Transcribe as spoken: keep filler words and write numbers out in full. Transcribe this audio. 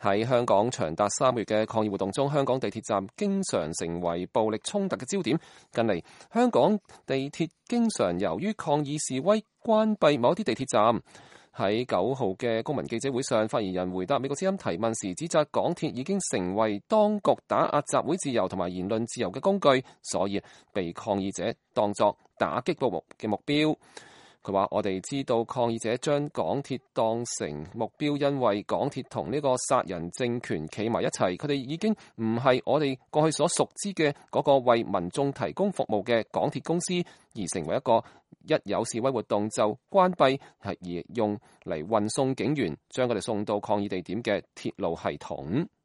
喺香港長達三個月嘅抗議活動中，香港地鐵站經常成為暴力衝突嘅焦點。近嚟，香港地鐵經常由於抗議示威關閉某一啲地鐵站。喺九號嘅公民記者會上，發言人回答美國之音提問時，指責港鐵已經成為當局打壓集會自由同埋言論自由嘅工具，所以被抗議者當作打擊嘅目標。佢話：我哋知道抗議者將港鐵當成目標，因為港鐵同呢個殺人政權企埋一齊，佢哋已經唔係我哋過去所熟知嘅嗰個為民眾提供服務嘅港鐵公司，而成為一個一有示威活動就關閉，係而用嚟運送警員將佢哋送到抗議地點嘅鐵路系統。